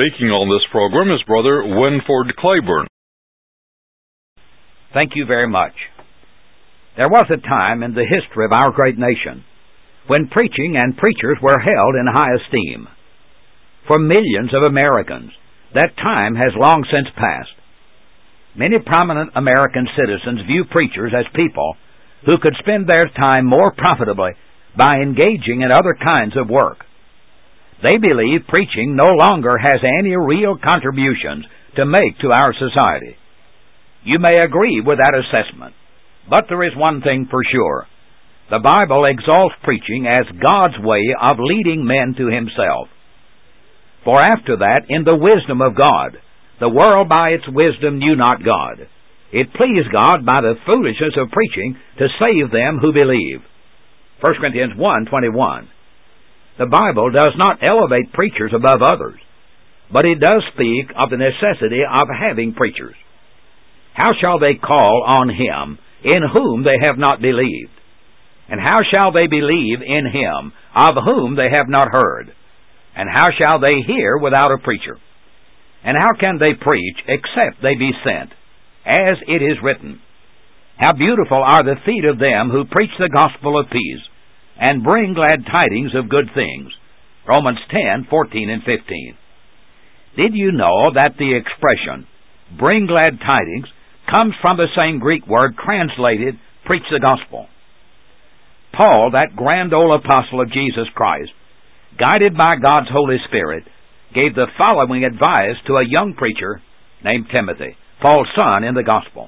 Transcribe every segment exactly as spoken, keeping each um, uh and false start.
Speaking on this program is Brother Winford Claiborne. Thank you very much. There was a time in the history of our great nation when preaching and preachers were held in high esteem. For millions of Americans, that time has long since passed. Many prominent American citizens view preachers as people who could spend their time more profitably by engaging in other kinds of work. They believe preaching no longer has any real contributions to make to our society. You may agree with that assessment, but there is one thing for sure. The Bible exalts preaching as God's way of leading men to Himself. For after that, in the wisdom of God, the world by its wisdom knew not God. It pleased God by the foolishness of preaching to save them who believe. First Corinthians one twenty-one. The Bible does not elevate preachers above others, but it does speak of the necessity of having preachers. How shall they call on Him in whom they have not believed? And how shall they believe in Him of whom they have not heard? And how shall they hear without a preacher? And how can they preach except they be sent? As it is written, How beautiful are the feet of them who preach the gospel of peace, and bring glad tidings of good things. Romans ten fourteen and fifteen. Did you know that the expression, bring glad tidings, comes from the same Greek word translated, preach the gospel? Paul, that grand old apostle of Jesus Christ, guided by God's Holy Spirit, gave the following advice to a young preacher named Timothy, Paul's son in the gospel.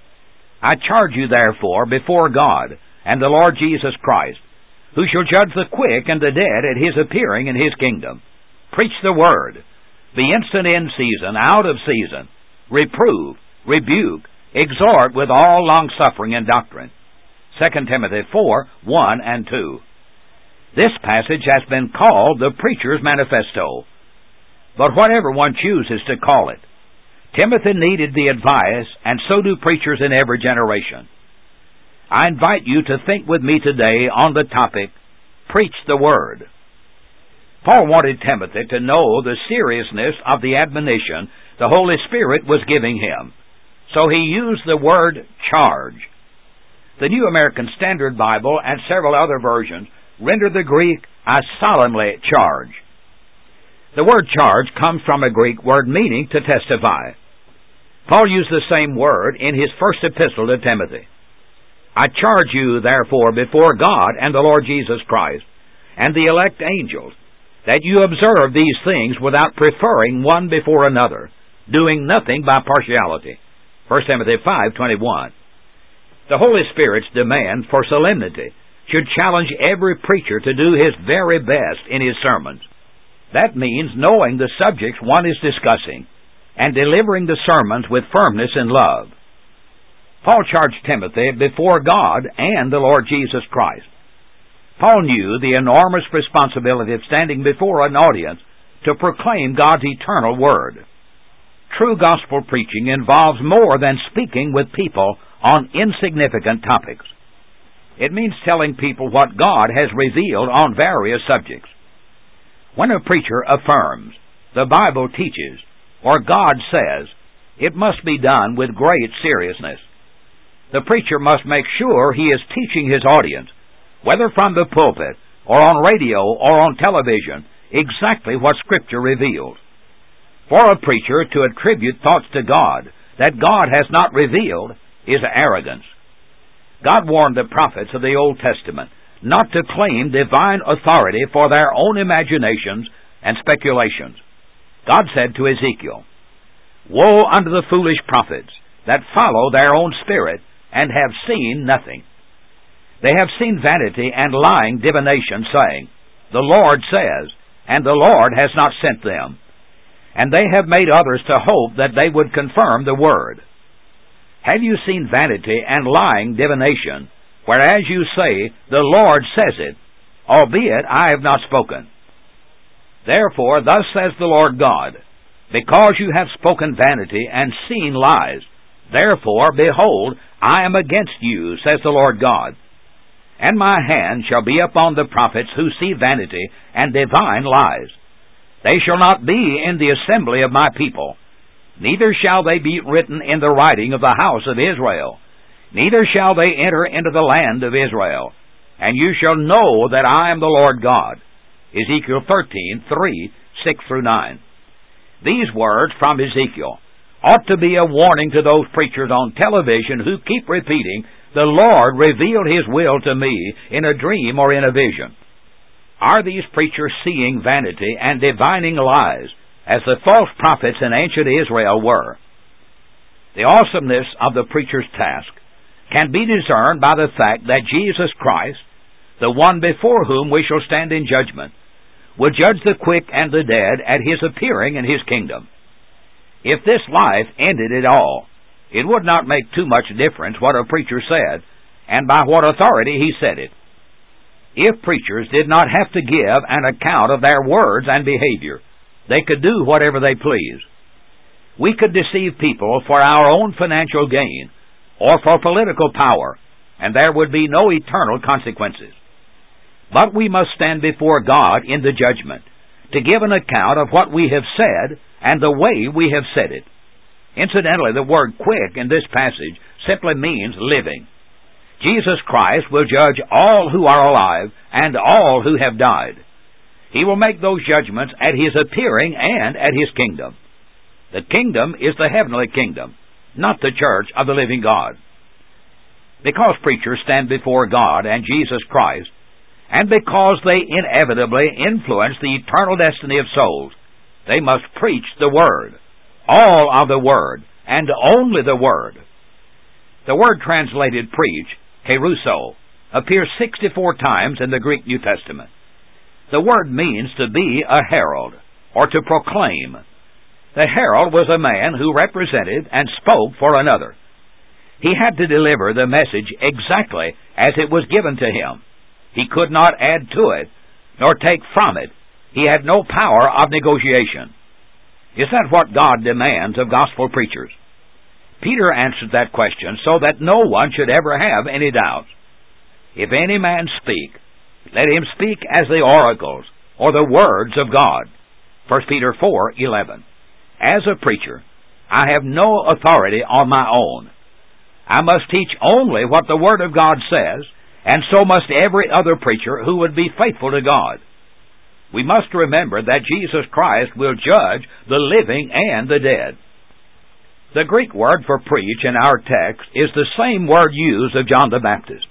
I charge you therefore before God and the Lord Jesus Christ, who shall judge the quick and the dead at His appearing in His kingdom. Preach the word. Be instant in season, out of season. Reprove, rebuke, exhort with all longsuffering and doctrine. Second Timothy four one and two. This passage has been called the Preacher's Manifesto. But whatever one chooses to call it, Timothy needed the advice, and so do preachers in every generation. I invite you to think with me today on the topic, Preach the Word. Paul wanted Timothy to know the seriousness of the admonition the Holy Spirit was giving him, so he used the word charge. The New American Standard Bible and several other versions render the Greek, I solemnly charge. The word charge comes from a Greek word meaning to testify. Paul used the same word in his first epistle to Timothy. I charge you, therefore, before God and the Lord Jesus Christ, and the elect angels, that you observe these things without preferring one before another, doing nothing by partiality. First Timothy five twenty-one. The Holy Spirit's demand for solemnity should challenge every preacher to do his very best in his sermons. That means knowing the subjects one is discussing and delivering the sermons with firmness and love. Paul charged Timothy before God and the Lord Jesus Christ. Paul knew the enormous responsibility of standing before an audience to proclaim God's eternal Word. True gospel preaching involves more than speaking with people on insignificant topics. It means telling people what God has revealed on various subjects. When a preacher affirms, the Bible teaches, or God says, it must be done with great seriousness. The preacher must make sure he is teaching his audience, whether from the pulpit or on radio or on television, exactly what Scripture reveals. For a preacher to attribute thoughts to God that God has not revealed is arrogance. God warned the prophets of the Old Testament not to claim divine authority for their own imaginations and speculations. God said to Ezekiel, Woe unto the foolish prophets that follow their own spirit and have seen nothing. They have seen vanity and lying divination, saying, The Lord says, and the Lord has not sent them. And they have made others to hope that they would confirm the word. Have you seen vanity and lying divination, whereas you say, The Lord says it, albeit I have not spoken? Therefore, thus says the Lord God, Because you have spoken vanity and seen lies, therefore, behold, I am against you, says the Lord God. And my hand shall be upon the prophets who see vanity and divine lies. They shall not be in the assembly of my people, neither shall they be written in the writing of the house of Israel, neither shall they enter into the land of Israel. And you shall know that I am the Lord God. Ezekiel thirteen, three, six through nine. These words from Ezekiel ought to be a warning to those preachers on television who keep repeating, "The Lord revealed His will to me in a dream or in a vision." Are these preachers seeing vanity and divining lies, as the false prophets in ancient Israel were? The awesomeness of the preacher's task can be discerned by the fact that Jesus Christ, the one before whom we shall stand in judgment, will judge the quick and the dead at His appearing in His kingdom. If this life ended at all, it would not make too much difference what a preacher said, and by what authority he said it. If preachers did not have to give an account of their words and behavior, they could do whatever they please. We could deceive people for our own financial gain, or for political power, and there would be no eternal consequences. But we must stand before God in the judgment to give an account of what we have said and the way we have said it. Incidentally, the word quick in this passage simply means living. Jesus Christ will judge all who are alive and all who have died. He will make those judgments at His appearing and at His kingdom. The kingdom is the heavenly kingdom, not the church of the living God. Because preachers stand before God and Jesus Christ, and because they inevitably influence the eternal destiny of souls, they must preach the Word, all of the Word, and only the Word. The word translated preach, keruso, appears sixty-four times in the Greek New Testament. The word means to be a herald, or to proclaim. The herald was a man who represented and spoke for another. He had to deliver the message exactly as it was given to him. He could not add to it, nor take from it. He had no power of negotiation. Is that what God demands of gospel preachers? Peter answered that question so that no one should ever have any doubts. If any man speak, let him speak as the oracles, or the words of God. First Peter four, eleven. As a preacher, I have no authority on my own. I must teach only what the Word of God says, and so must every other preacher who would be faithful to God. We must remember that Jesus Christ will judge the living and the dead. The Greek word for preach in our text is the same word used of John the Baptist.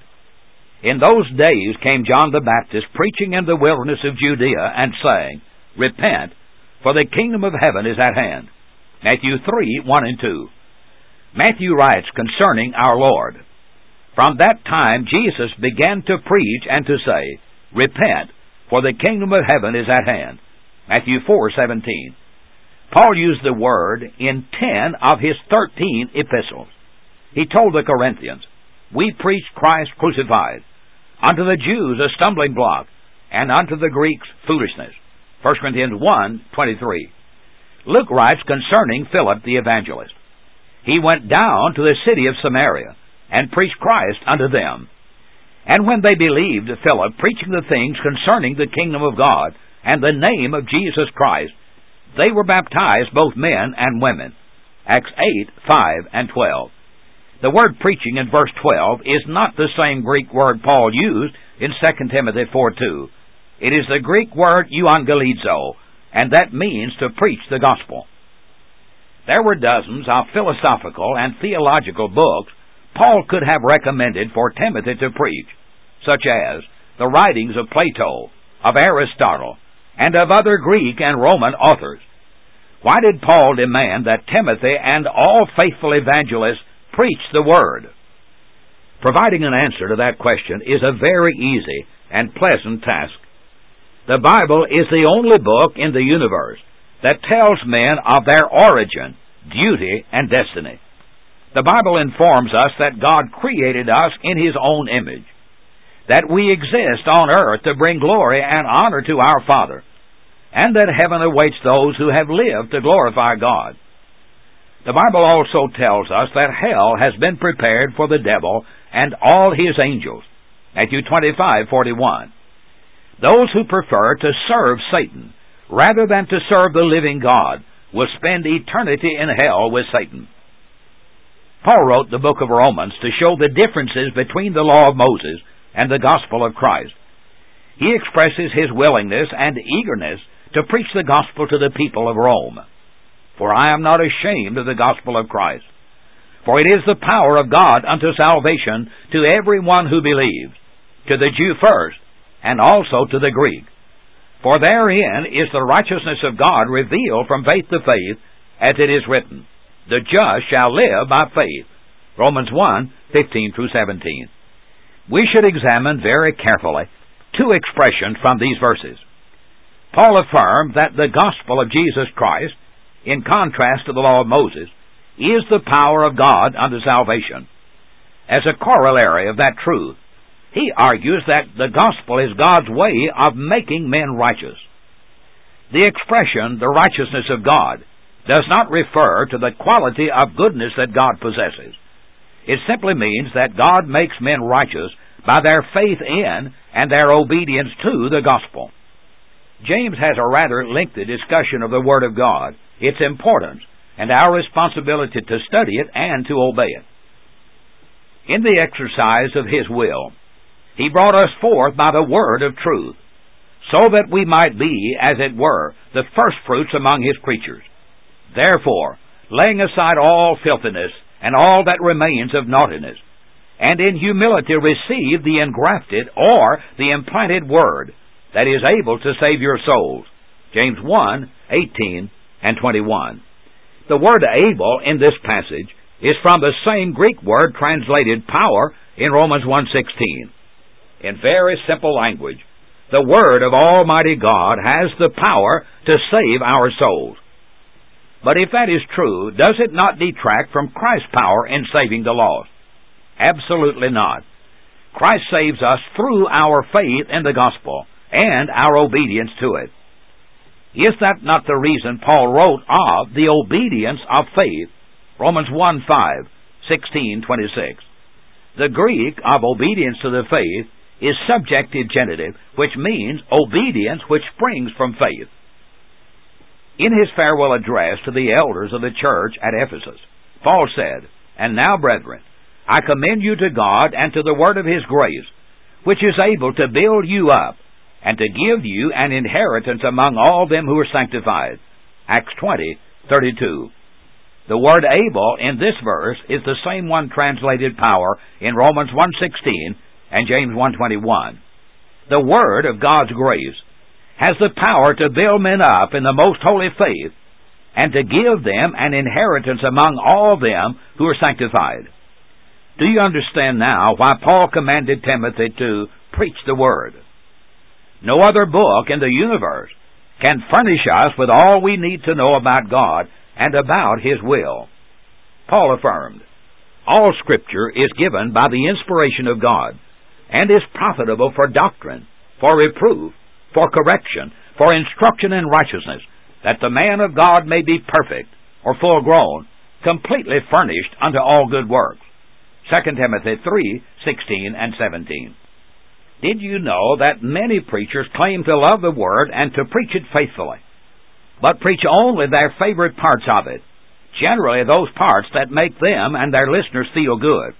In those days came John the Baptist preaching in the wilderness of Judea and saying, "Repent, for the kingdom of heaven is at hand." Matthew three, one and two. Matthew writes concerning our Lord, "From that time Jesus began to preach and to say, Repent, for the kingdom of heaven is at hand." Matthew four, seventeen. Paul used the word in ten of his thirteen epistles. He told the Corinthians, "We preach Christ crucified, unto the Jews a stumbling block, and unto the Greeks foolishness." First Corinthians one, twenty-three. Luke writes concerning Philip the evangelist, "He went down to the city of Samaria, and preached Christ unto them. And when they believed Philip preaching the things concerning the kingdom of God, and the name of Jesus Christ, they were baptized, both men and women." Acts eight, five, and twelve. The word preaching in verse twelve is not the same Greek word Paul used in Second Timothy four, two. It is the Greek word euangelizo, and that means to preach the gospel. There were dozens of philosophical and theological books Paul could have recommended for Timothy to preach, such as the writings of Plato, of Aristotle, and of other Greek and Roman authors. Why did Paul demand that Timothy and all faithful evangelists preach the Word? Providing an answer to that question is a very easy and pleasant task. The Bible is the only book in the universe that tells men of their origin, duty, and destiny. The Bible informs us that God created us in His own image, that we exist on earth to bring glory and honor to our Father, and that heaven awaits those who have lived to glorify God. The Bible also tells us that hell has been prepared for the devil and all his angels. Matthew twenty-five, forty-one. Those who prefer to serve Satan rather than to serve the living God, will spend eternity in hell with Satan. Paul wrote the book of Romans to show the differences between the law of Moses and the gospel of Christ. He expresses his willingness and eagerness to preach the gospel to the people of Rome. For I am not ashamed of the gospel of Christ, for it is the power of God unto salvation to every one who believes, to the Jew first, and also to the Greek. For therein is the righteousness of God revealed from faith to faith, as it is written, the just shall live by faith. Romans one, fifteen through seventeen. We should examine very carefully two expressions from these verses. Paul affirmed that the gospel of Jesus Christ, in contrast to the law of Moses, is the power of God unto salvation. As a corollary of that truth, he argues that the gospel is God's way of making men righteous. The expression, the righteousness of God, does not refer to the quality of goodness that God possesses. It simply means that God makes men righteous by their faith in and their obedience to the gospel. James has a rather lengthy discussion of the Word of God, its importance, and our responsibility to study it and to obey it. In the exercise of His will, He brought us forth by the word of truth, so that we might be, as it were, the firstfruits among His creatures. Therefore, laying aside all filthiness and all that remains of naughtiness, and in humility receive the engrafted or the implanted word that is able to save your souls. James one, eighteen and twenty-one. The word able in this passage is from the same Greek word translated power in Romans one sixteen. In very simple language, the Word of Almighty God has the power to save our souls. But if that is true, does it not detract from Christ's power in saving the lost? Absolutely not. Christ saves us through our faith in the gospel and our obedience to it. Is that not the reason Paul wrote of the obedience of faith? Romans one five, sixteen, twenty-six. The Greek of obedience to the faith is subjective genitive, which means obedience which springs from faith. In his farewell address to the elders of the church at Ephesus, Paul said, And now, brethren, I commend you to God and to the word of His grace, which is able to build you up, and to give you an inheritance among all them who are sanctified. Acts twenty, thirty-two. The word able in this verse is the same one translated power in Romans one sixteen and James one twenty-one. The word of God's grace has the power to build men up in the most holy faith and to give them an inheritance among all them who are sanctified. Do you understand now why Paul commanded Timothy to preach the Word? No other book in the universe can furnish us with all we need to know about God and about His will. Paul affirmed, All Scripture is given by the inspiration of God and is profitable for doctrine, for reproof, for correction, for instruction in righteousness, that the man of God may be perfect, or full grown, completely furnished unto all good works. Second Timothy three, sixteen and seventeen. Did you know that many preachers claim to love the Word and to preach it faithfully, but preach only their favorite parts of it, generally those parts that make them and their listeners feel good?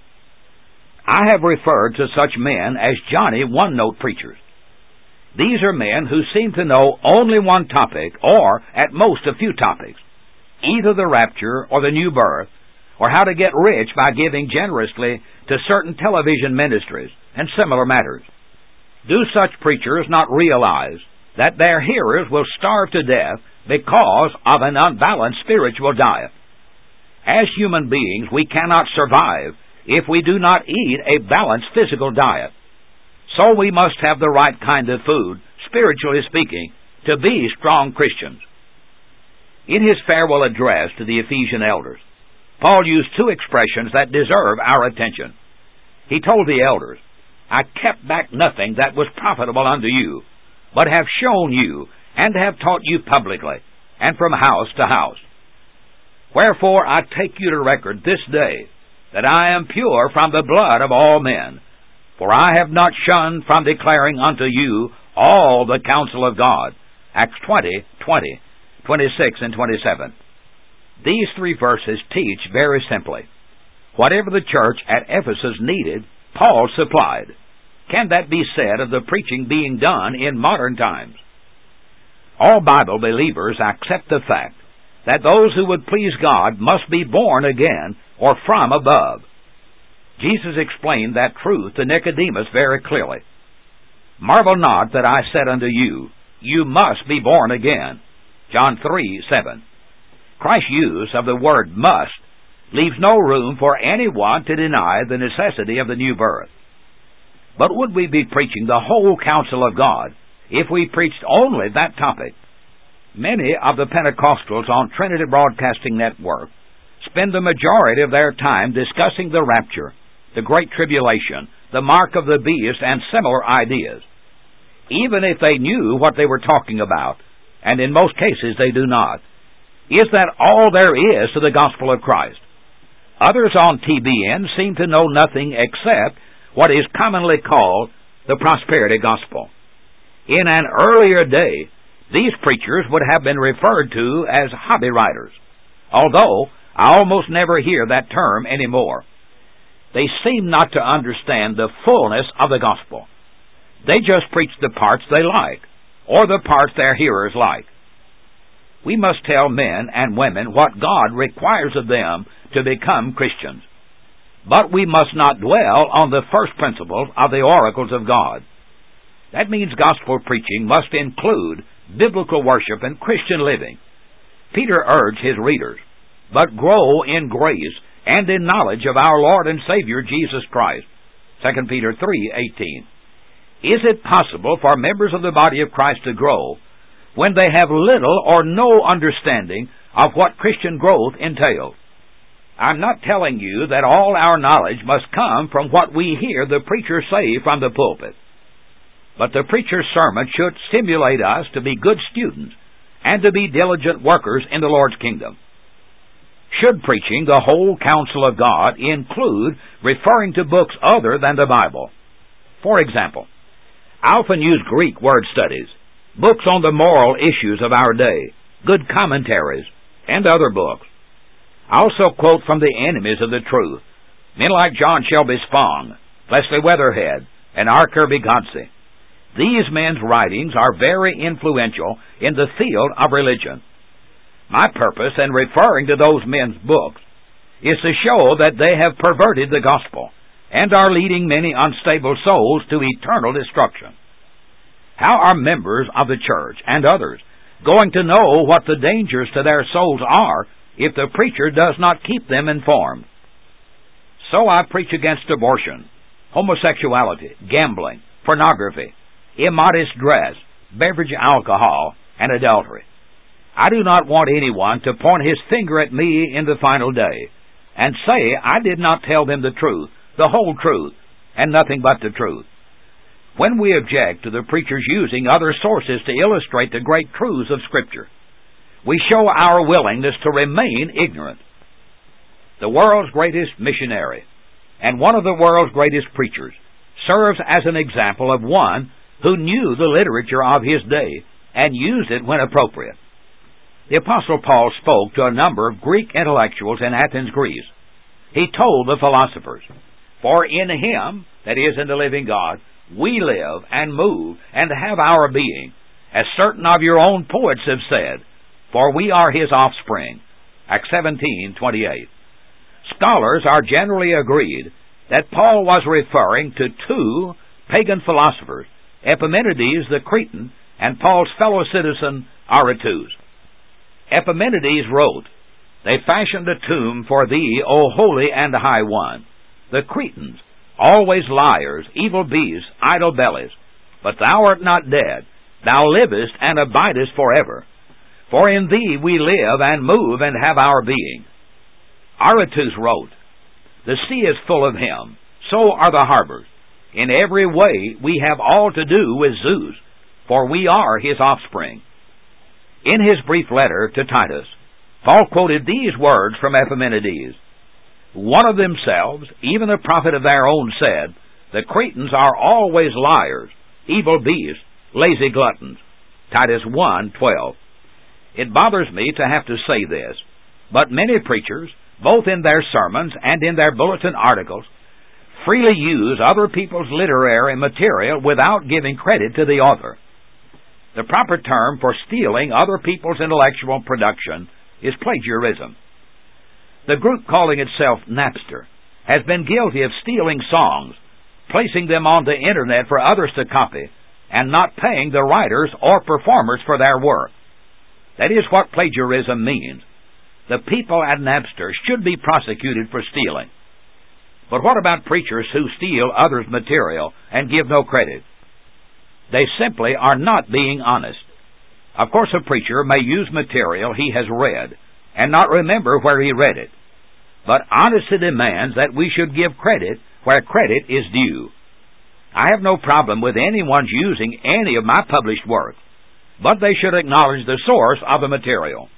I have referred to such men as Johnny one-note preachers. These are men who seem to know only one topic, or at most a few topics, either the rapture or the new birth, or how to get rich by giving generously to certain television ministries and similar matters. Do such preachers not realize that their hearers will starve to death because of an unbalanced spiritual diet? As human beings, we cannot survive if we do not eat a balanced physical diet. So we must have the right kind of food, spiritually speaking, to be strong Christians. In his farewell address to the Ephesian elders, Paul used two expressions that deserve our attention. He told the elders, I kept back nothing that was profitable unto you, but have shown you, and have taught you publicly, and from house to house. Wherefore I take you to record this day, that I am pure from the blood of all men, for I have not shunned from declaring unto you all the counsel of God, Acts twenty, twenty, twenty-six, and twenty-seven. These three verses teach very simply. Whatever the church at Ephesus needed, Paul supplied. Can that be said of the preaching being done in modern times? All Bible believers accept the fact that those who would please God must be born again or from above. Jesus explained that truth to Nicodemus very clearly. Marvel not that I said unto you, you must be born again. John three, seven. Christ's use of the word must leaves no room for anyone to deny the necessity of the new birth. But would we be preaching the whole counsel of God if we preached only that topic? Many of the Pentecostals on Trinity Broadcasting Network spend the majority of their time discussing the rapture, the Great Tribulation, the mark of the beast, and similar ideas. Even if they knew what they were talking about, and in most cases they do not, is that all there is to the gospel of Christ? Others on T B N seem to know nothing except what is commonly called the prosperity gospel. In an earlier day, these preachers would have been referred to as hobby writers, although I almost never hear that term anymore. They seem not to understand the fullness of the gospel. They just preach the parts they like, or the parts their hearers like. We must tell men and women what God requires of them to become Christians. But we must not dwell on the first principles of the oracles of God. That means gospel preaching must include biblical worship and Christian living. Peter urged his readers, but grow in grace and in knowledge of our Lord and Savior Jesus Christ. Second Peter three, eighteen. Is it possible for members of the body of Christ to grow when they have little or no understanding of what Christian growth entails? I'm not telling you that all our knowledge must come from what we hear the preacher say from the pulpit. But the preacher's sermon should stimulate us to be good students and to be diligent workers in the Lord's kingdom. Should preaching the whole counsel of God include referring to books other than the Bible? For example, I often use Greek word studies, books on the moral issues of our day, good commentaries, and other books. I also quote from the enemies of the truth, men like John Shelby Spong, Leslie Weatherhead, and R. Kirby Godse. These men's writings are very influential in the field of religion. My purpose in referring to those men's books is to show that they have perverted the gospel and are leading many unstable souls to eternal destruction. How are members of the church and others going to know what the dangers to their souls are if the preacher does not keep them informed? So I preach against abortion, homosexuality, gambling, pornography, immodest dress, beverage alcohol, and adultery. I do not want anyone to point his finger at me in the final day and say I did not tell them the truth, the whole truth, and nothing but the truth. When we object to the preachers using other sources to illustrate the great truths of Scripture, we show our willingness to remain ignorant. The world's greatest missionary and one of the world's greatest preachers serves as an example of one who knew the literature of his day and used it when appropriate. The Apostle Paul spoke to a number of Greek intellectuals in Athens, Greece. He told the philosophers, "For in Him, that is, in the living God, we live and move and have our being, as certain of your own poets have said, for we are His offspring." Acts seventeen, twenty-eight. Scholars are generally agreed that Paul was referring to two pagan philosophers, Epimenides the Cretan and Paul's fellow citizen Aratus. Epimenides wrote, "They fashioned a tomb for thee, O holy and high one. The Cretans, always liars, evil beasts, idle bellies. But thou art not dead. Thou livest and abidest forever. For in thee we live and move and have our being." Aratus wrote, "The sea is full of him, so are the harbors. In every way we have all to do with Zeus, for we are his offspring." In his brief letter to Titus, Paul quoted these words from Epimenides. "One of themselves, even a prophet of their own, said, The Cretans are always liars, evil beasts, lazy gluttons. Titus one twelve. It bothers me to have to say this, but many preachers, both in their sermons and in their bulletin articles, freely use other people's literary material without giving credit to the author. The proper term for stealing other people's intellectual production is plagiarism. The group calling itself Napster has been guilty of stealing songs, placing them on the Internet for others to copy, and not paying the writers or performers for their work. That is what plagiarism means. The people at Napster should be prosecuted for stealing. But what about preachers who steal others' material and give no credit? They simply are not being honest. Of course, a preacher may use material he has read and not remember where he read it. But honesty demands that we should give credit where credit is due. I have no problem with anyone's using any of my published work, but they should acknowledge the source of the material.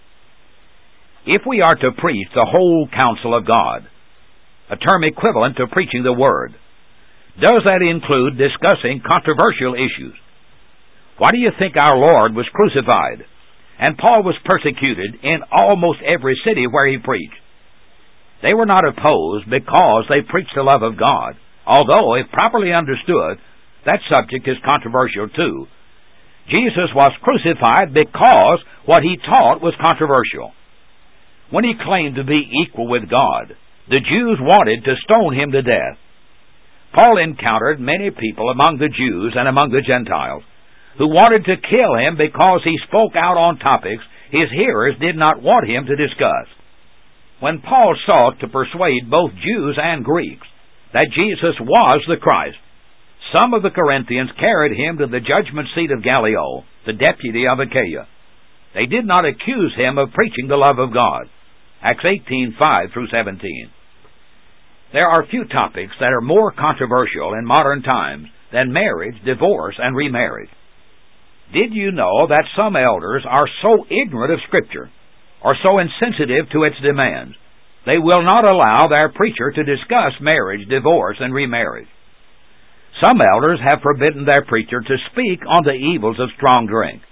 If we are to preach the whole counsel of God, a term equivalent to preaching the Word, does that include discussing controversial issues? Why do you think our Lord was crucified and Paul was persecuted in almost every city where he preached? They were not opposed because they preached the love of God, although, if properly understood, that subject is controversial too. Jesus was crucified because what he taught was controversial. When he claimed to be equal with God, the Jews wanted to stone him to death. Paul encountered many people among the Jews and among the Gentiles who wanted to kill him because he spoke out on topics his hearers did not want him to discuss. When Paul sought to persuade both Jews and Greeks that Jesus was the Christ, some of the Corinthians carried him to the judgment seat of Gallio, the deputy of Achaia. They did not accuse him of preaching the love of God. Acts eighteen five through seventeen. There are few topics that are more controversial in modern times than marriage, divorce, and remarriage. Did you know that some elders are so ignorant of Scripture, or so insensitive to its demands, they will not allow their preacher to discuss marriage, divorce, and remarriage? Some elders have forbidden their preacher to speak on the evils of strong drink.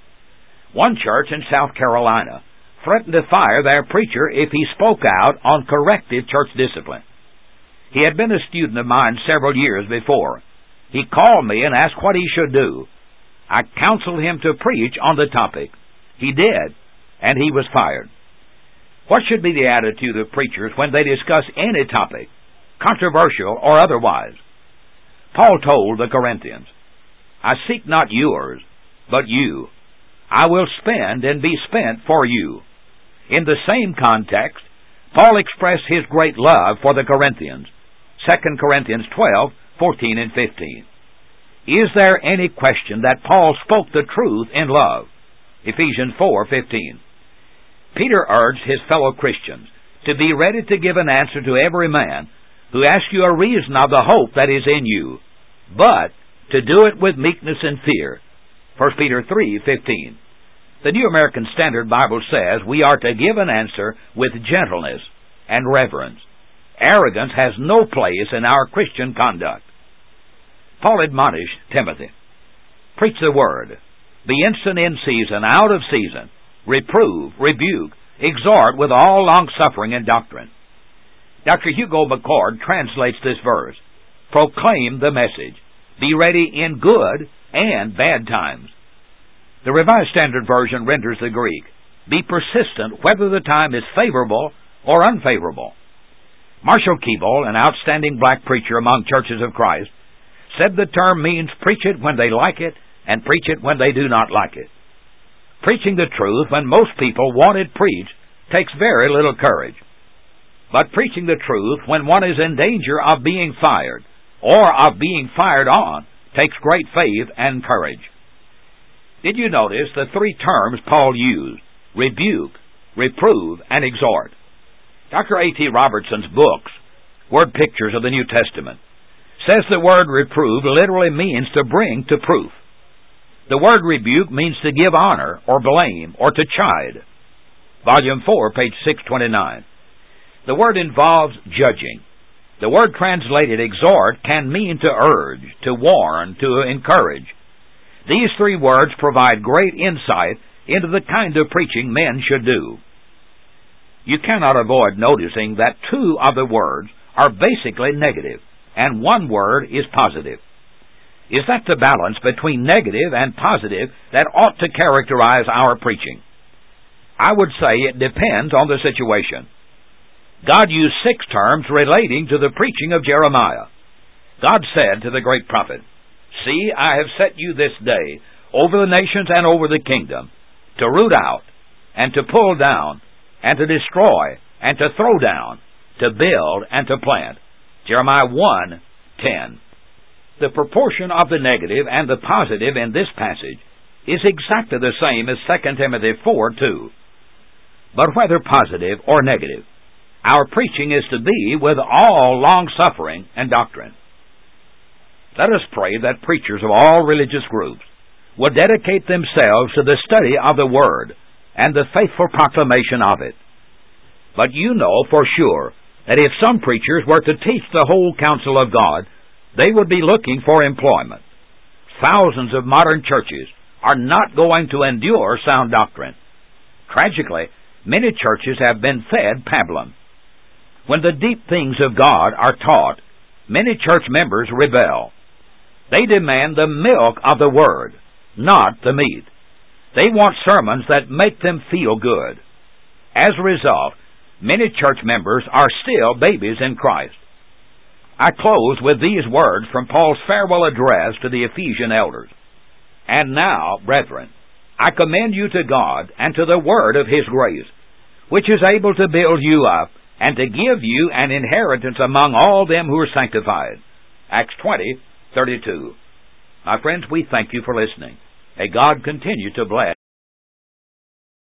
One church in South Carolina threatened to fire their preacher if he spoke out on corrective church discipline. He had been a student of mine several years before. He called me and asked what he should do. I counseled him to preach on the topic. He did, and he was fired. What should be the attitude of preachers when they discuss any topic, controversial or otherwise? Paul told the Corinthians, I seek not yours, but you. I will spend and be spent for you. In the same context, Paul expressed his great love for the Corinthians, Second Corinthians twelve, fourteen and fifteen. Is there any question that Paul spoke the truth in love? Ephesians four fifteen. Peter urged his fellow Christians to be ready to give an answer to every man who asks you a reason of the hope that is in you, but to do it with meekness and fear. First Peter three fifteen. The New American Standard Bible says we are to give an answer with gentleness and reverence. Arrogance has no place in our Christian conduct. Paul admonished Timothy, preach the word, be instant in season, out of season, reprove, rebuke, exhort with all longsuffering and doctrine. Doctor Hugo McCord translates this verse, proclaim the message, be ready in good and bad times. The Revised Standard Version renders the Greek, be persistent whether the time is favorable or unfavorable. Marshall Keeble, an outstanding black preacher among Churches of Christ, said the term means preach it when they like it and preach it when they do not like it. Preaching the truth when most people want it preached takes very little courage. But preaching the truth when one is in danger of being fired or of being fired on takes great faith and courage. Did you notice the three terms Paul used? Rebuke, reprove, and exhort. Doctor A T Robertson's books, Word Pictures of the New Testament, says the word reprove literally means to bring to proof. The word rebuke means to give honor or blame or to chide. Volume four, page six twenty-nine. The word involves judging. The word translated exhort can mean to urge, to warn, to encourage. These three words provide great insight into the kind of preaching men should do. You cannot avoid noticing that two of the words are basically negative, and one word is positive. Is that the balance between negative and positive that ought to characterize our preaching? I would say it depends on the situation. God used six terms relating to the preaching of Jeremiah. God said to the great prophet, "See, I have set you this day over the nations and over the kingdom, to root out, and to pull down, and to destroy, and to throw down, to build, and to plant." Jeremiah one ten. The proportion of the negative and the positive in this passage is exactly the same as Second Timothy four two. But whether positive or negative, our preaching is to be with all long-suffering and doctrine. Let us pray that preachers of all religious groups will dedicate themselves to the study of the Word and the faithful proclamation of it. But you know for sure that if some preachers were to teach the whole counsel of God, they would be looking for employment. Thousands of modern churches are not going to endure sound doctrine. Tragically, many churches have been fed pablum. When the deep things of God are taught, many church members rebel. They demand the milk of the Word, not the meat. They want sermons that make them feel good. As a result, many church members are still babies in Christ. I close with these words from Paul's farewell address to the Ephesian elders. "And now, brethren, I commend you to God and to the word of His grace, which is able to build you up and to give you an inheritance among all them who are sanctified." Acts twenty thirty-two. My friends, we thank you for listening. May God continue to bless